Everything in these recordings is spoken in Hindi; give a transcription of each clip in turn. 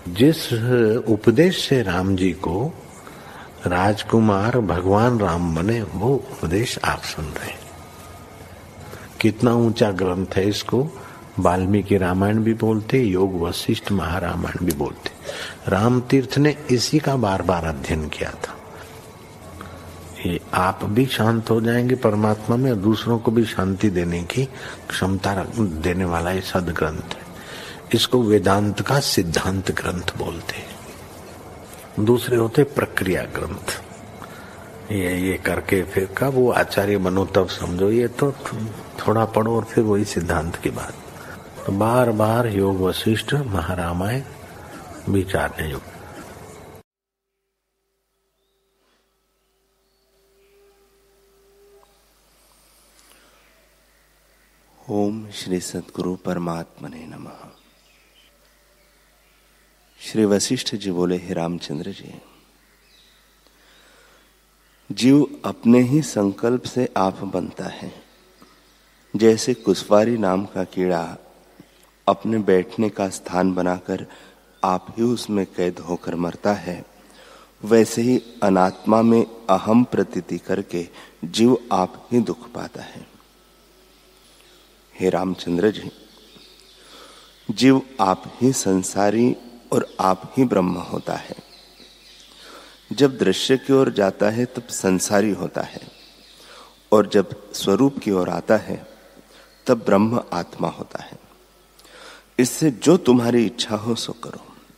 जिस उपदेश से राम जी को राजकुमार भगवान राम बने, वो उपदेश आप सुन रहे हैं। कितना ऊंचा ग्रंथ है, इसको वाल्मीकि रामायण भी बोलते, योग वशिष्ठ महारामायण भी बोलते। राम तीर्थ ने इसी का बार बार अध्ययन किया था। ये आप भी शांत हो जाएंगे परमात्मा में, और दूसरों को भी शांति देने की क्षमता देने वाला ये सदग्रंथ है। इसको वेदांत का सिद्धांत ग्रंथ बोलते हैं। दूसरे होते प्रक्रिया ग्रंथ। ये करके फिर कब वो आचार्य बनो तब समझो, ये तो थोड़ा पढ़ो और फिर वही सिद्धांत की बात। तो बार बार योग वशिष्ठ महारामायण विचारने योग। ओम श्री सद्गुरु परमात्मने नमः। श्री वशिष्ठ जी बोले, हे रामचंद्र जी, जीव अपने ही संकल्प से आप बनता है। जैसे कुसवारी नाम का कीड़ा अपने बैठने का स्थान बनाकर आप ही उसमें कैद होकर मरता है, वैसे ही अनात्मा में अहम प्रतीति करके जीव आप ही दुख पाता है। हे रामचंद्र जी, जीव आप ही संसारी और आप ही ब्रह्म होता है। जब दृश्य की ओर जाता है तब संसारी होता है, और जब स्वरूप की ओर आता है तब ब्रह्म आत्मा होता है। इससे जो तुम्हारी इच्छा हो सो करो।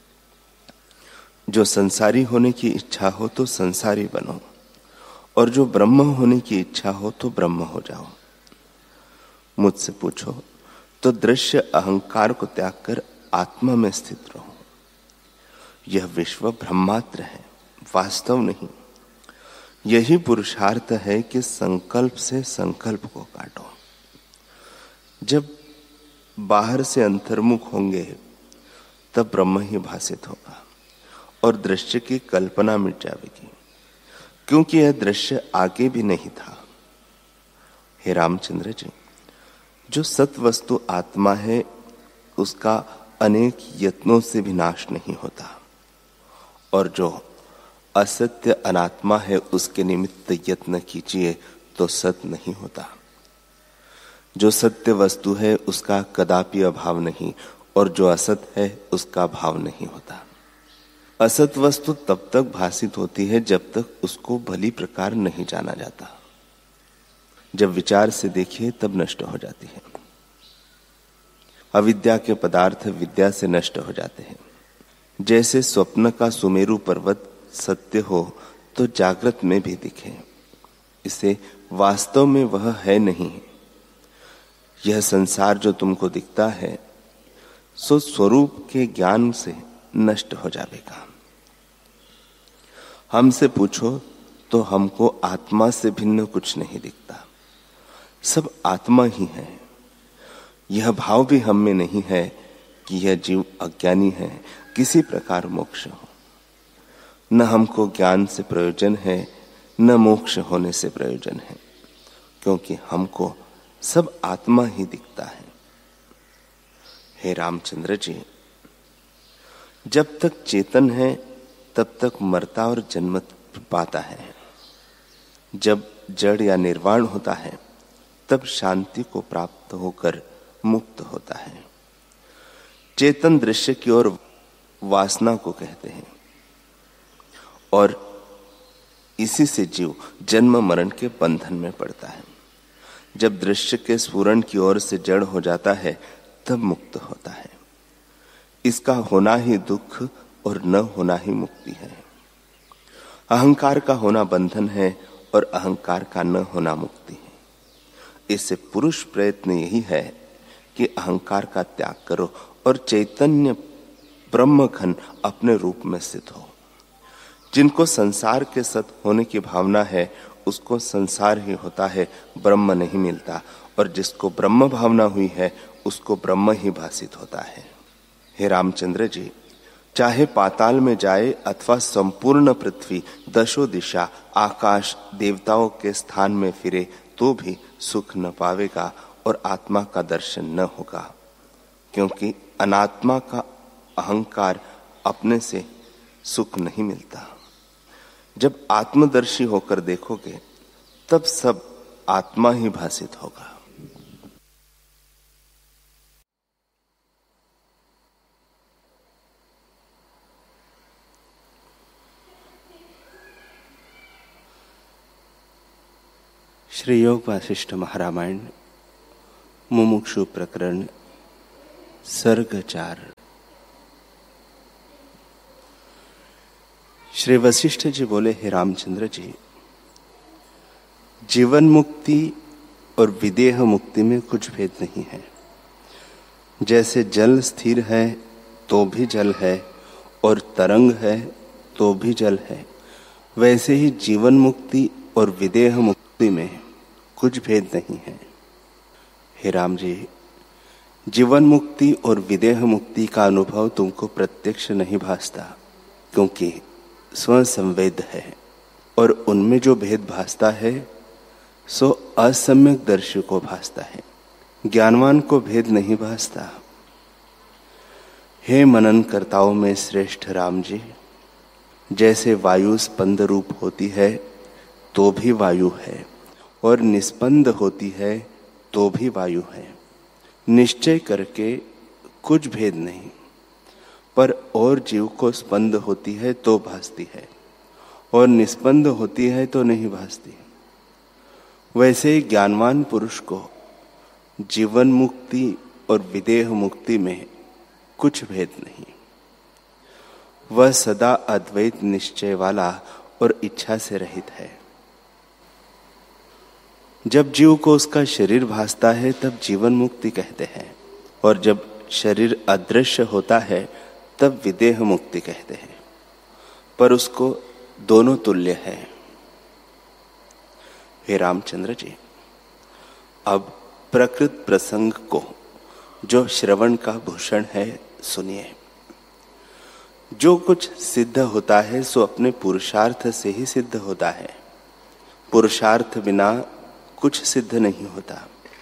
जो संसारी होने की इच्छा हो तो संसारी बनो, और जो ब्रह्म होने की इच्छा हो तो ब्रह्म हो जाओ। मुझसे पूछो तो दृश्य अहंकार को त्याग कर आत्मा में स्थित रहो। यह विश्व ब्रह्मात्र है, वास्तव नहीं। यही पुरुषार्थ है कि संकल्प से संकल्प को काटो। जब बाहर से अंतर्मुख होंगे तब ब्रह्म ही भासित होगा और दृश्य की कल्पना मिट जाएगी, क्योंकि यह दृश्य आगे भी नहीं था। हे रामचंद्र जी, जो सत वस्तु आत्मा है उसका अनेक यत्नों से भी नाश नहीं होता, और जो असत्य अनात्मा है उसके निमित्त यत्न कीजिए तो सत नहीं होता। जो सत्य वस्तु है उसका कदापि अभाव नहीं, और जो असत है उसका भाव नहीं होता। असत वस्तु तब तक भासित होती है जब तक उसको भली प्रकार नहीं जाना जाता। जब विचार से देखिए तब नष्ट हो जाती है। अविद्या के पदार्थ विद्या से नष्ट हो जाते हैं। जैसे स्वप्न का सुमेरु पर्वत सत्य हो तो जागृत में भी दिखे, इसे वास्तव में वह है नहीं। यह संसार जो तुमको दिखता है सो स्वरूप के ज्ञान से नष्ट हो जाएगा। हमसे पूछो तो हमको आत्मा से भिन्न कुछ नहीं दिखता, सब आत्मा ही है। यह भाव भी हम में नहीं है कि यह जीव अज्ञानी है, किसी प्रकार मोक्ष हो। न हमको ज्ञान से प्रयोजन है, न मोक्ष होने से प्रयोजन है, क्योंकि हमको सब आत्मा ही दिखता है। हे रामचंद्र जी, जब तक चेतन है तब तक मरता और जन्म पाता है। जब जड़ या निर्वाण होता है तब शांति को प्राप्त होकर मुक्त होता है। चेतन दृश्य की ओर वासना को कहते हैं, और इसी से जीव जन्म मरण के बंधन में पड़ता है। जब दृश्य के स्फुरण की ओर से जड़ हो जाता है तब मुक्त होता है। इसका होना ही दुख और न होना ही मुक्ति है। अहंकार का होना बंधन है और अहंकार का न होना मुक्ति है। इससे पुरुष प्रयत्न यही है कि अहंकार का त्याग करो और चैतन्य ब्रह्म घन अपने रूप में स्थित हो। जिनको संसार के सत होने की भावना है उसको संसार ही होता है, ब्रह्म नहीं मिलता, और जिसको ब्रह्म भावना हुई है उसको ब्रह्म ही भासित होता है। हे रामचंद्र जी, चाहे पाताल में जाए अथवा संपूर्ण पृथ्वी, दशों दिशा, आकाश, देवताओं के स्थान में फिरे तो भी सुख न पावेगा और आत्मा का दर्शन न होगा, क्योंकि अनात्मा का अहंकार अपने से सुख नहीं मिलता। जब आत्मदर्शी होकर देखोगे तब सब आत्मा ही भासित होगा। श्री योग वासिष्ठ महारामायण मुमुक्षु प्रकरण सर्ग 4। श्री वशिष्ठ जी बोले, हे रामचंद्र जी, जीवन मुक्ति और विदेह मुक्ति में कुछ भेद नहीं है। जैसे जल स्थिर है तो भी जल है और तरंग है तो भी जल है, वैसे ही जीवन मुक्ति और विदेह मुक्ति में कुछ भेद नहीं है। हे राम जी, जीवन मुक्ति और विदेह मुक्ति का अनुभव तुमको प्रत्यक्ष नहीं भासता, क्योंकि स्वसंवेद है, और उनमें जो भेद भासता है सो असम्यक दर्शी को भासता है, ज्ञानवान को भेद नहीं भासता। हे मनन कर्ताओं में श्रेष्ठ राम जी, जैसे वायु स्पंद रूप होती है तो भी वायु है, और निस्पंद होती है तो भी वायु है। निश्चय करके कुछ भेद नहीं, पर और जीव को स्पंद होती है तो भासती है, और निस्पंद होती है तो नहीं भासती। वैसे ही ज्ञानवान पुरुष को जीवन मुक्ति और विदेह मुक्ति में कुछ भेद नहीं। वह सदा अद्वैत निश्चय वाला और इच्छा से रहित है। जब जीव को उसका शरीर भासता है तब जीवन मुक्ति कहते हैं, और जब शरीर अदृश्य होता है तब विदेह मुक्ति कहते हैं, पर उसको दोनों तुल्य है। हे रामचंद्र जी, अब प्रकृत प्रसंग को, जो श्रवण का भूषण है, सुनिए। जो कुछ सिद्ध होता है सो अपने पुरुषार्थ से ही सिद्ध होता है। पुरुषार्थ बिना कुछ सिद्ध नहीं होता।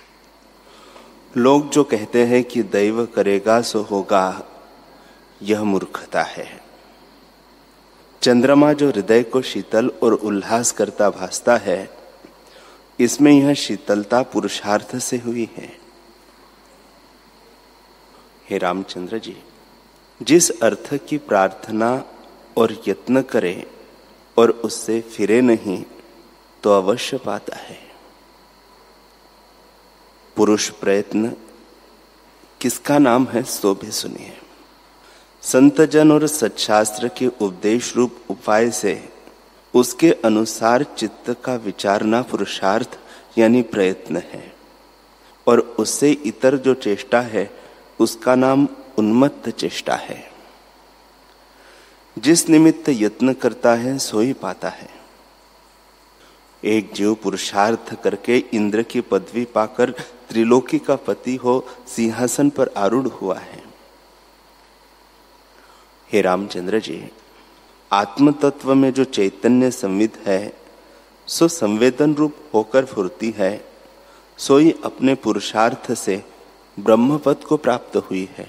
लोग जो कहते हैं कि दैव करेगा सो होगा, यह मूर्खता है। चंद्रमा जो हृदय को शीतल और उल्लास करता भासता है, इसमें यह शीतलता पुरुषार्थ से हुई है। हे रामचंद्र जी, जिस अर्थ की प्रार्थना और यत्न करे और उससे फिरे नहीं तो अवश्य पाता है। पुरुष प्रयत्न किसका नाम है सो भी सुनिए। संतजन और सच्छास्त्र के उपदेश रूप उपाय से उसके अनुसार चित्त का विचारना पुरुषार्थ यानी प्रयत्न है, और उससे इतर जो चेष्टा है उसका नाम उन्मत्त चेष्टा है। जिस निमित्त यत्न करता है सो ही पाता है। एक जीव पुरुषार्थ करके इंद्र की पदवी पाकर त्रिलोकी का पति हो सिंहासन पर आरूढ़ हुआ है। हे रामचंद्र जी, आत्म तत्व में जो चैतन्य संविद है सो संवेदन रूप होकर फुरती है, सो ही अपने पुरुषार्थ से ब्रह्मपद को प्राप्त हुई है।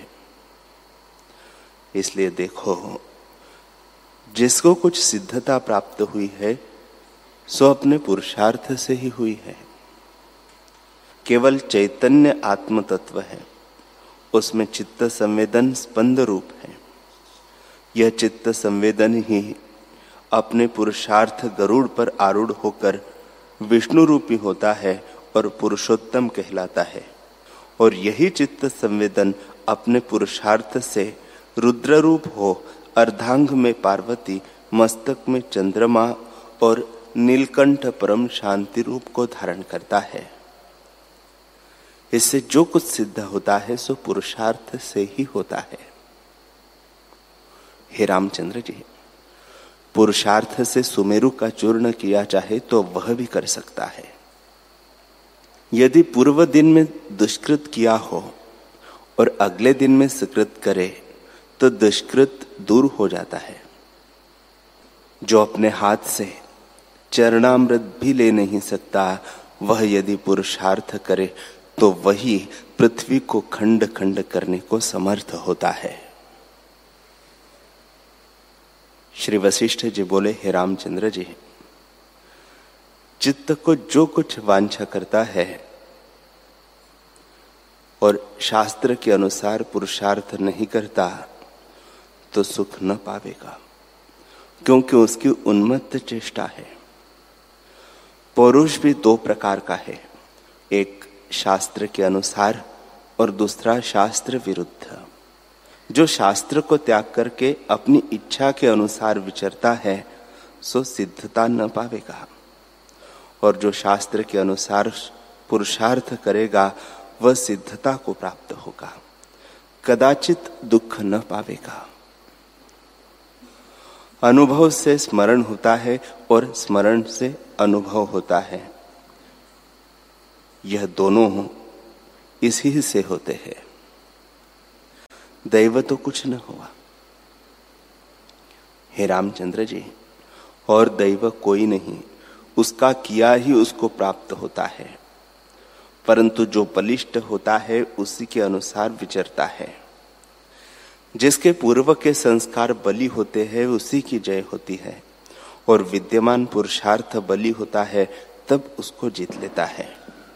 इसलिए देखो, जिसको कुछ सिद्धता प्राप्त हुई है सो अपने पुरुषार्थ से ही हुई है। केवल चैतन्य आत्म तत्व है, उसमें चित्त संवेदन स्पंद रूप है। यह चित्त संवेदन ही अपने पुरुषार्थ गरुड़ पर आरूढ़ होकर विष्णु रूपी होता है और पुरुषोत्तम कहलाता है, और यही चित्त संवेदन अपने पुरुषार्थ से रुद्र रूप हो अर्धांग में पार्वती, मस्तक में चंद्रमा और नीलकंठ परम शांति रूप को धारण करता है। इससे जो कुछ सिद्ध होता है सो पुरुषार्थ से ही होता है। हे रामचंद्र जी, पुरुषार्थ से सुमेरु का चूर्ण किया चाहे तो वह भी कर सकता है। यदि पूर्व दिन में दुष्कृत किया हो और अगले दिन में सुकृत करे तो दुष्कृत दूर हो जाता है। जो अपने हाथ से चरणामृत भी ले नहीं सकता, वह यदि पुरुषार्थ करे तो वही पृथ्वी को खंड खंड करने को समर्थ होता है। श्री वशिष्ठ जी बोले, हे रामचंद्र जी, चित्त को जो कुछ वांछा करता है और शास्त्र के अनुसार पुरुषार्थ नहीं करता तो सुख न पावेगा, क्योंकि उसकी उन्मत्त चेष्टा है। पौरुष भी दो प्रकार का है, एक शास्त्र के अनुसार और दूसरा शास्त्र विरुद्ध। जो शास्त्र को त्याग करके अपनी इच्छा के अनुसार विचरता है सो सिद्धता न पावेगा, और जो शास्त्र के अनुसार पुरुषार्थ करेगा वह सिद्धता को प्राप्त होगा, कदाचित दुख न पावेगा। अनुभव से स्मरण होता है और स्मरण से अनुभव होता है, यह दोनों इसी से होते हैं। दैव तो कुछ न हुआ, हे रामचंद्र जी, और दैव कोई नहीं, उसका किया ही उसको प्राप्त होता है, परंतु जो बलिष्ठ होता है उसी के अनुसार विचरता है। जिसके पूर्व के संस्कार बली होते हैं उसी की जय होती है, और विद्यमान पुरुषार्थ बली होता है तब उसको जीत लेता है।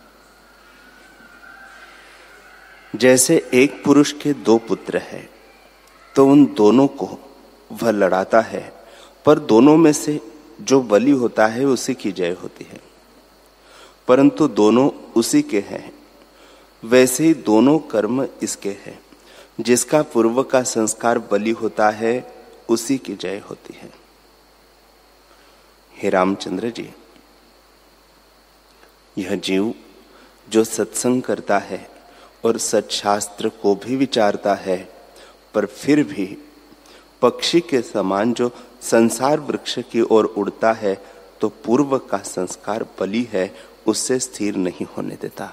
जैसे एक पुरुष के दो पुत्र हैं तो उन दोनों को वह लड़ाता है, पर दोनों में से जो बली होता है उसी की जय होती है, परंतु दोनों उसी के हैं। वैसे ही दोनों कर्म इसके हैं, जिसका पूर्व का संस्कार बली होता है उसी की जय होती है। हे रामचंद्र जी, यह जीव जो सत्संग करता है और सत्शास्त्र को भी विचारता है, पर फिर भी पक्षी के समान जो संसार वृक्ष की ओर उड़ता है तो पूर्व का संस्कार बली है, उससे स्थिर नहीं होने देता।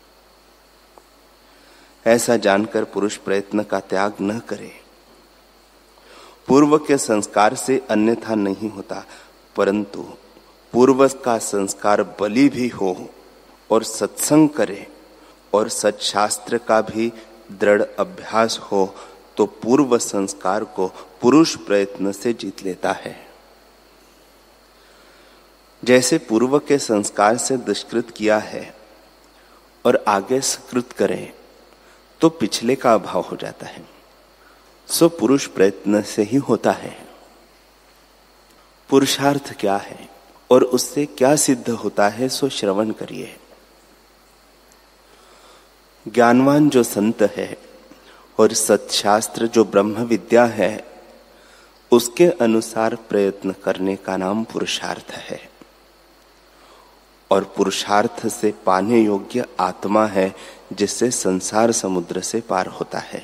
ऐसा जानकर पुरुष प्रयत्न का त्याग न करे। पूर्व के संस्कार से अन्यथा नहीं होता, परंतु पूर्व का संस्कार बली भी हो और सत्संग करे और सत्शास्त्र का भी दृढ़ अभ्यास हो तो पूर्व संस्कार को पुरुष प्रयत्न से जीत लेता है। जैसे पूर्व के संस्कार से दुष्कृत किया है और आगे सुकृत करें तो पिछले का अभाव हो जाता है, सो पुरुष प्रयत्न से ही होता है। पुरुषार्थ क्या है और उससे क्या सिद्ध होता है सो श्रवण करिए। ज्ञानवान जो संत है और सत्शास्त्र जो ब्रह्म विद्या है, उसके अनुसार प्रयत्न करने का नाम पुरुषार्थ है, और पुरुषार्थ से पाने योग्य आत्मा है जिससे संसार समुद्र से पार होता है।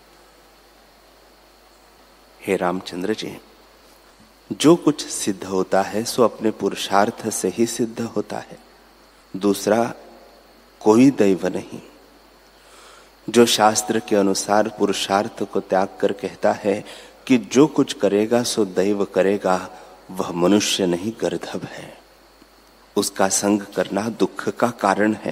हे रामचंद्र जी, जो कुछ सिद्ध होता है सो अपने पुरुषार्थ से ही सिद्ध होता है, दूसरा कोई दैव नहीं। जो शास्त्र के अनुसार पुरुषार्थ को त्याग कर कहता है कि जो कुछ करेगा सो दैव करेगा, वह मनुष्य नहीं गर्दभ है। उसका संग करना दुख का कारण है।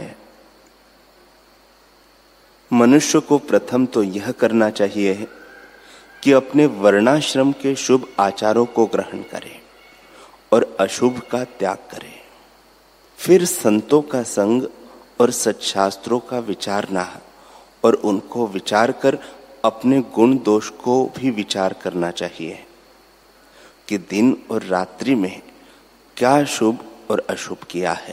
मनुष्य को प्रथम तो यह करना चाहिए कि अपने वर्णाश्रम के शुभ आचारों को ग्रहण करे और अशुभ का त्याग करे। फिर संतों का संग और सत्शास्त्रों का विचारना और उनको विचार कर अपने गुण दोष को भी विचार करना चाहिए कि दिन और रात्रि में क्या शुभ और अशुभ किया है।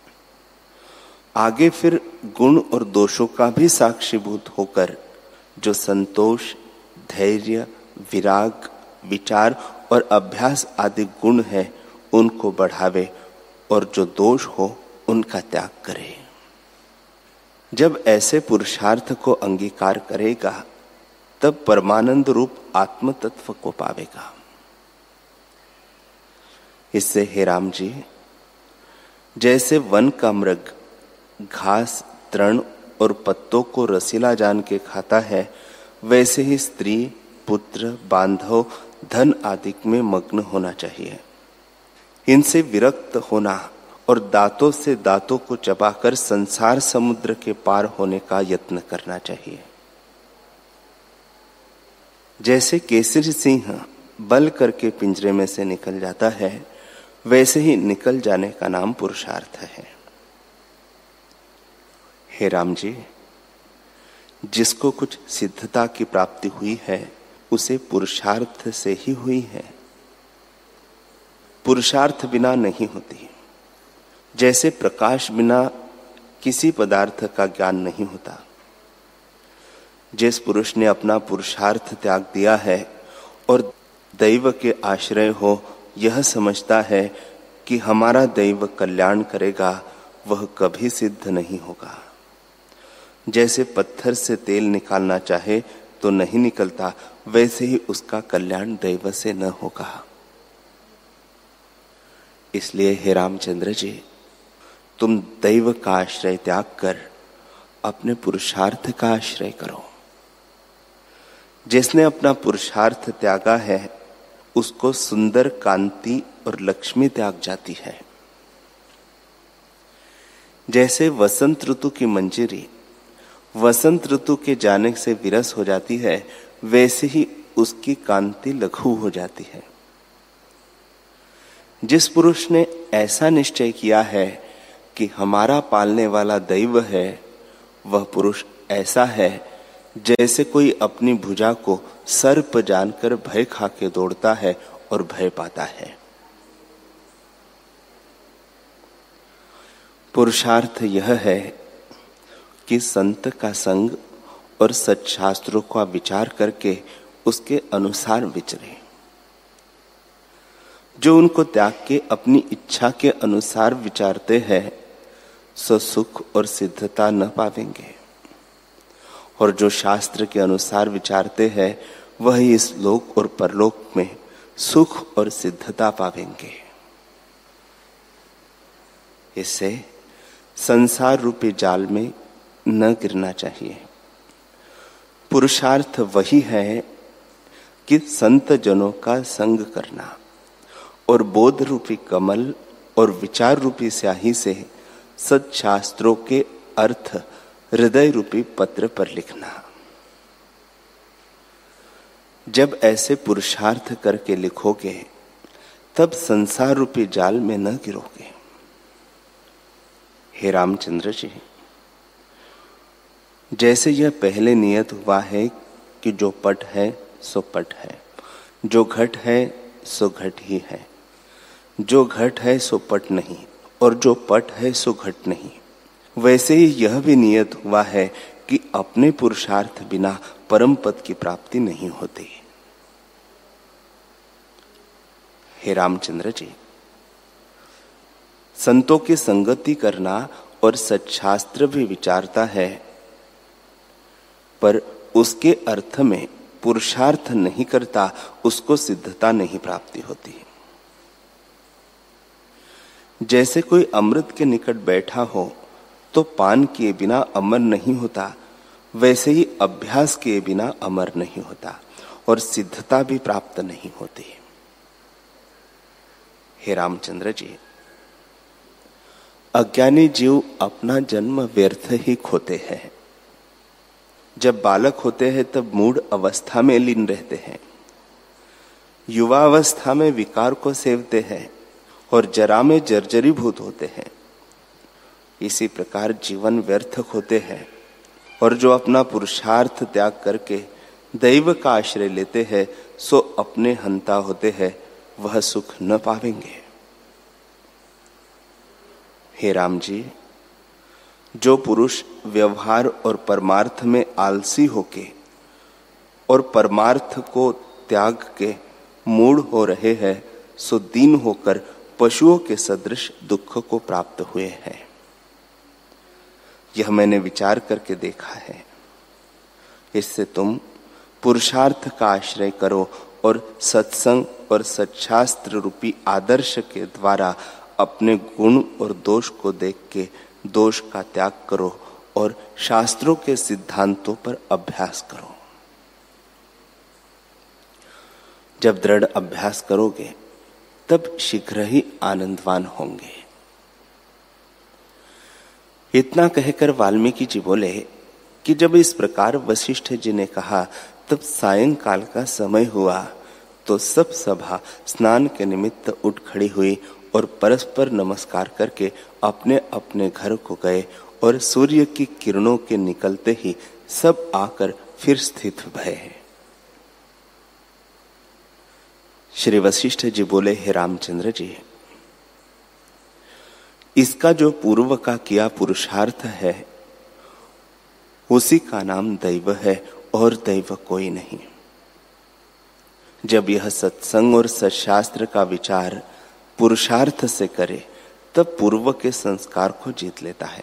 आगे फिर गुण और दोषों का भी साक्षीभूत होकर जो संतोष, धैर्य, विराग, विचार और अभ्यास आदि गुण है उनको बढ़ावे और जो दोष हो उनका त्याग करे। जब ऐसे पुरुषार्थ को अंगीकार करेगा तब परमानंद रूप आत्म तत्व को पावेगा। इससे हे राम जी, जैसे वन का मृग घास, तृण और पत्तों को रसीला जान के खाता है, वैसे ही स्त्री, पुत्र, बांधव, धन आदि में मग्न होना चाहिए। इनसे विरक्त होना और दांतों से दांतों को चबाकर संसार समुद्र के पार होने का यत्न करना चाहिए। जैसे केसरी सिंह बल करके पिंजरे में से निकल जाता है, वैसे ही निकल जाने का नाम पुरुषार्थ है। हे राम जी, जिसको कुछ सिद्धता की प्राप्ति हुई है उसे पुरुषार्थ से ही हुई है, पुरुषार्थ बिना नहीं होती। जैसे प्रकाश बिना किसी पदार्थ का ज्ञान नहीं होता। जिस पुरुष ने अपना पुरुषार्थ त्याग दिया है और दैव के आश्रय हो यह समझता है कि हमारा दैव कल्याण करेगा, वह कभी सिद्ध नहीं होगा। जैसे पत्थर से तेल निकालना चाहे तो नहीं निकलता, वैसे ही उसका कल्याण दैव से न होगा। इसलिए हे रामचंद्र जी, तुम दैव का आश्रय त्याग कर अपने पुरुषार्थ का आश्रय करो। जिसने अपना पुरुषार्थ त्यागा है उसको सुंदर कांति और लक्ष्मी त्याग जाती है। जैसे वसंत ऋतु की मंजरी वसंत ऋतु के जाने से विरस हो जाती है, वैसे ही उसकी कांति लघु हो जाती है। जिस पुरुष ने ऐसा निश्चय किया है कि हमारा पालने वाला दैव है, वह पुरुष ऐसा है जैसे कोई अपनी भुजा को सर्प जानकर भय खा के दौड़ता है और भय पाता है। पुरुषार्थ यह है कि संत का संग और सच्शास्त्रों का विचार करके उसके अनुसार विचरे। जो उनको त्याग के अपनी इच्छा के अनुसार विचारते हैं, सो सुख और सिद्धता न पावेंगे। और जो शास्त्र के अनुसार विचारते हैं, वह इस लोक और परलोक में सुख और सिद्धता पावेंगे। इससे संसार रूपी जाल में न गिरना चाहिए। पुरुषार्थ वही है कि संत जनों का संग करना और बोध रूपी कमल और विचार रूपी स्याही से सच्शास्त्रों के अर्थ हृदय रूपी पत्र पर लिखना। जब ऐसे पुरुषार्थ करके लिखोगे तब संसार रूपी जाल में न गिरोगे। हे रामचंद्र जी, जैसे यह पहले नियत हुआ है कि जो पट है सो पट है, जो घट है सो घट ही है, जो घट है सो पट नहीं, और जो पट है सो घट नहीं, वैसे ही यह भी नियत हुआ है कि अपने पुरुषार्थ बिना परम पद की प्राप्ति नहीं होती। हे रामचंद्र जी, संतों की संगति करना और सच्शास्त्र भी विचारता है, पर उसके अर्थ में पुरुषार्थ नहीं करता, उसको सिद्धता नहीं प्राप्ति होती। जैसे कोई अमृत के निकट बैठा हो तो पान किए बिना अमर नहीं होता, वैसे ही अभ्यास किए बिना अमर नहीं होता और सिद्धता भी प्राप्त नहीं होती। हे रामचंद्र जी, अज्ञानी जीव अपना जन्म व्यर्थ ही खोते हैं। जब बालक होते हैं तब मूढ़ अवस्था में लीन रहते हैं, युवावस्था में विकार को सेवते हैं और जरा में जर्जरीभूत होते हैं। इसी प्रकार जीवन व्यर्थ होते हैं, और जो अपना पुरुषार्थ त्याग करके दैव का आश्रय लेते हैं, सो अपने हंता होते हैं, वह सुख न पावेंगे। हे राम जी, जो पुरुष व्यवहार और परमार्थ में आलसी होके और परमार्थ को त्याग के मूढ़ हो रहे हैं, सो दीन होकर पशुओं के सदृश दुख को प्राप्त हुए हैं। यह मैंने विचार करके देखा है। इससे तुम पुरुषार्थ का आश्रय करो और सत्संग और सच्शास्त्र रूपी आदर्श के द्वारा अपने गुण और दोष को देख के दोष का त्याग करो और शास्त्रों के सिद्धांतों पर अभ्यास करो। जब दृढ़ अभ्यास करोगे तब शीघ्र ही आनंदवान होंगे। इतना कहकर वाल्मीकि जी बोले कि जब इस प्रकार वशिष्ठ जी ने कहा, तब सायंकाल का समय हुआ तो सब सभा स्नान के निमित्त उठ खड़ी हुई और परस्पर नमस्कार करके अपने अपने घर को गए और सूर्य की किरणों के निकलते ही सब आकर फिर स्थित भये। श्री वशिष्ठ जी बोले, हे रामचंद्र जी, इसका जो पूर्व का किया पुरुषार्थ है उसी का नाम दैव है और दैव कोई नहीं। जब यह सत्संग और सत्शास्त्र का विचार पुरुषार्थ से करे तब पूर्व के संस्कार को जीत लेता है।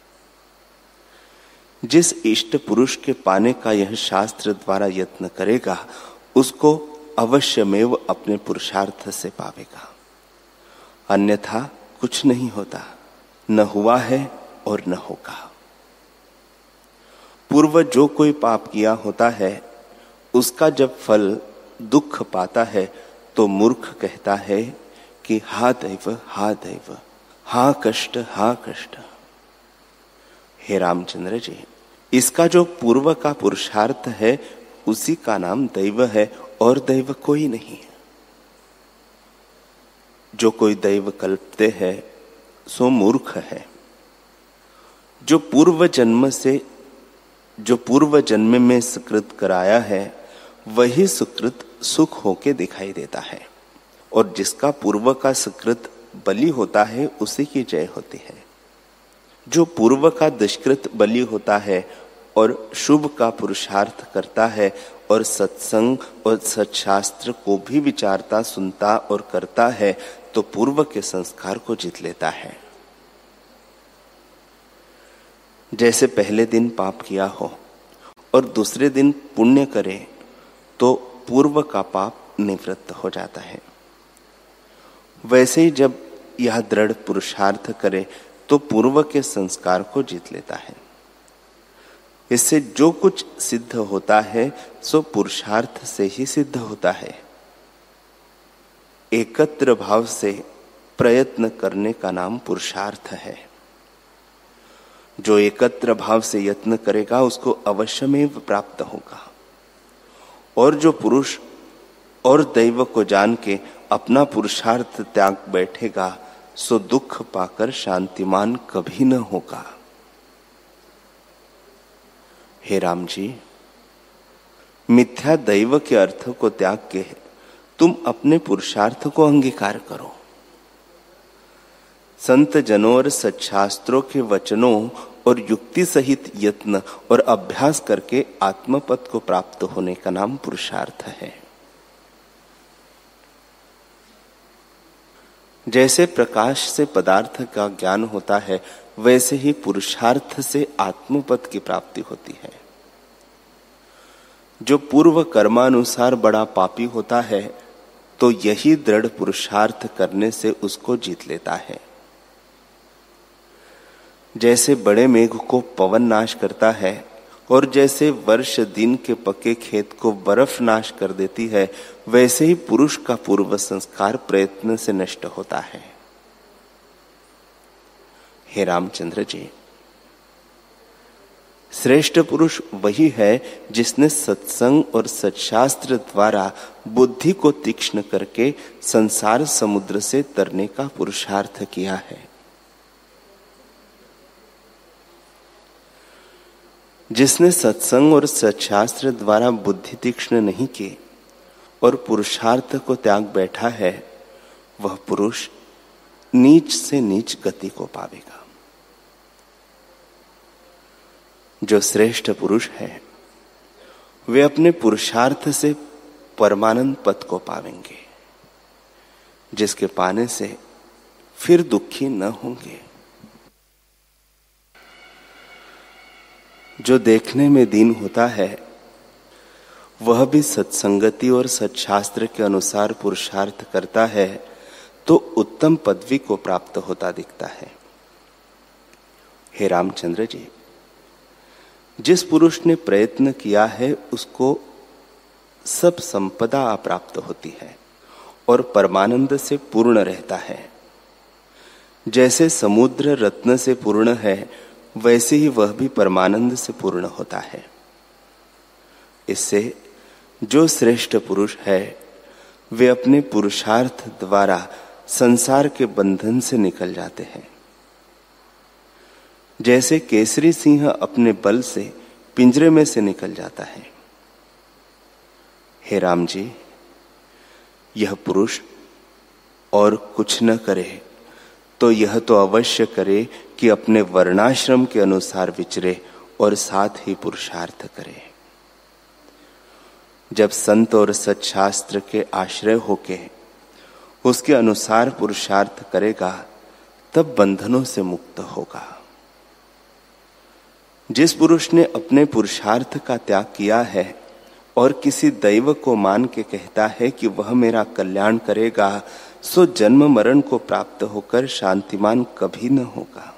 जिस इष्ट पुरुष के पाने का यह शास्त्र द्वारा यत्न करेगा उसको अवश्यमेव अपने पुरुषार्थ से पावेगा, अन्यथा कुछ नहीं होता, न हुआ है और न होगा। पूर्व जो कोई पाप किया होता है उसका जब फल दुख पाता है तो मूर्ख कहता है कि हा दैव, हा दैव, हा कष्ट, हा कष्ट। हे रामचंद्र जी, इसका जो पूर्व का पुरुषार्थ है उसी का नाम दैव है और दैव कोई नहीं। जो कोई दैव कल्पते हैं सो मूर्ख है। जो पूर्व जन्म में सुकृत कराया है वही सुकृत सुख होके दिखाई देता है, और जिसका पूर्व का सुकृत बलि होता है उसी की जय होती है। जो पूर्व का दुष्कृत बलि होता है और शुभ का पुरुषार्थ करता है और सत्संग और सत्शास्त्र को भी विचारता, सुनता और करता है तो पूर्व के संस्कार को जीत लेता है। जैसे पहले दिन पाप किया हो और दूसरे दिन पुण्य करे तो पूर्व का पाप निवृत्त हो जाता है, वैसे ही जब यह दृढ़ पुरुषार्थ करे तो पूर्व के संस्कार को जीत लेता है। इससे जो कुछ सिद्ध होता है सो पुरुषार्थ से ही सिद्ध होता है। एकत्र भाव से प्रयत्न करने का नाम पुरुषार्थ है। जो एकत्र भाव से यत्न करेगा उसको अवश्यमेव प्राप्त होगा, और जो पुरुष और दैव को जान के अपना पुरुषार्थ त्याग बैठेगा सो दुख पाकर शांतिमान कभी न होगा। हे राम जी, मिथ्या दैव के अर्थ को त्याग के तुम अपने पुरुषार्थ को अंगीकार करो। संत जनों और सच्छास्त्रों के वचनों और युक्ति सहित यत्न और अभ्यास करके आत्मपद को प्राप्त होने का नाम पुरुषार्थ है। जैसे प्रकाश से पदार्थ का ज्ञान होता है वैसे ही पुरुषार्थ से आत्मपद की प्राप्ति होती है। जो पूर्व कर्मानुसार बड़ा पापी होता है तो यही दृढ़ पुरुषार्थ करने से उसको जीत लेता है। जैसे बड़े मेघ को पवन नाश करता है और जैसे वर्ष दिन के पके खेत को बर्फ नाश कर देती है, वैसे ही पुरुष का पूर्व संस्कार प्रयत्न से नष्ट होता है। हे रामचंद्र जी, श्रेष्ठ पुरुष वही है जिसने सत्संग और सत्शास्त्र द्वारा बुद्धि को तीक्ष्ण करके संसार समुद्र से तरने का पुरुषार्थ किया है। जिसने सत्संग और सत्शास्त्र द्वारा बुद्धि तीक्ष्ण नहीं की और पुरुषार्थ को त्याग बैठा है, वह पुरुष नीच से नीच गति को पावेगा। जो श्रेष्ठ पुरुष है वे अपने पुरुषार्थ से परमानंद पद को पावेंगे, जिसके पाने से फिर दुखी न होंगे। जो देखने में दीन होता है वह भी सत्संगति और सत्शास्त्र के अनुसार पुरुषार्थ करता है तो उत्तम पदवी को प्राप्त होता दिखता है। हे रामचंद्र जी, जिस पुरुष ने प्रयत्न किया है उसको सब संपदा प्राप्त होती है और परमानंद से पूर्ण रहता है। जैसे समुद्र रत्न से पूर्ण है वैसे ही वह भी परमानंद से पूर्ण होता है। इससे जो श्रेष्ठ पुरुष है वे अपने पुरुषार्थ द्वारा संसार के बंधन से निकल जाते हैं। जैसे केसरी सिंह अपने बल से पिंजरे में से निकल जाता है। हे राम जी, यह पुरुष और कुछ न करे तो यह तो अवश्य करे कि अपने वर्णाश्रम के अनुसार विचरे और साथ ही पुरुषार्थ करे। जब संत और सच्छास्त्र के आश्रय होके उसके अनुसार पुरुषार्थ करेगा तब बंधनों से मुक्त होगा। जिस पुरुष ने अपने पुरुषार्थ का त्याग किया है और किसी दैव को मान के कहता है कि वह मेरा कल्याण करेगा, सो जन्म मरण को प्राप्त होकर शांतिमान कभी न होगा।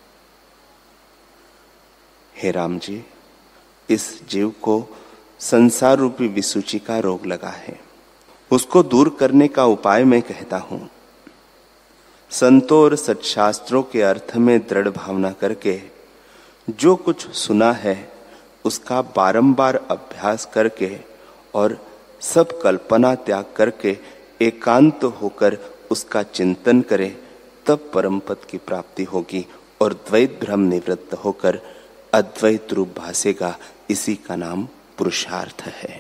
हे राम जी, इस जीव को संसार रूपी विसूची का रोग लगा है, उसको दूर करने का उपाय मैं कहता हूं। संतों और सच्छास्त्रों के अर्थ में दृढ़ भावना करके जो कुछ सुना है उसका बारंबार अभ्यास करके और सब कल्पना त्याग करके एकांत होकर उसका चिंतन करे, तब परम पद की प्राप्ति होगी और द्वैत भ्रम निवृत्त होकर अद्वैत रूप भासेगा। इसी का नाम पुरुषार्थ है।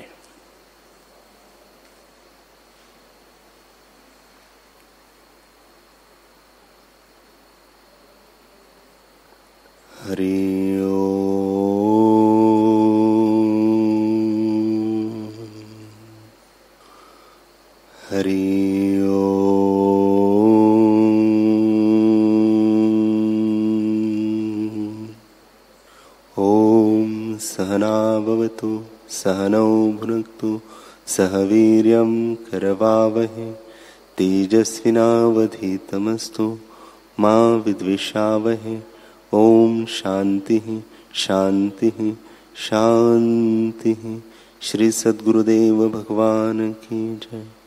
हरि ओम, हरि ओम। ओम सहना भवतु सहनौ भुनक्तु सह वीर्यं करवावहै तेजस्विनावधीतमस्तु मा विद्विषावहै। ओम शांति शांति शांति। श्री सद्गुरुदेव भगवान की जय।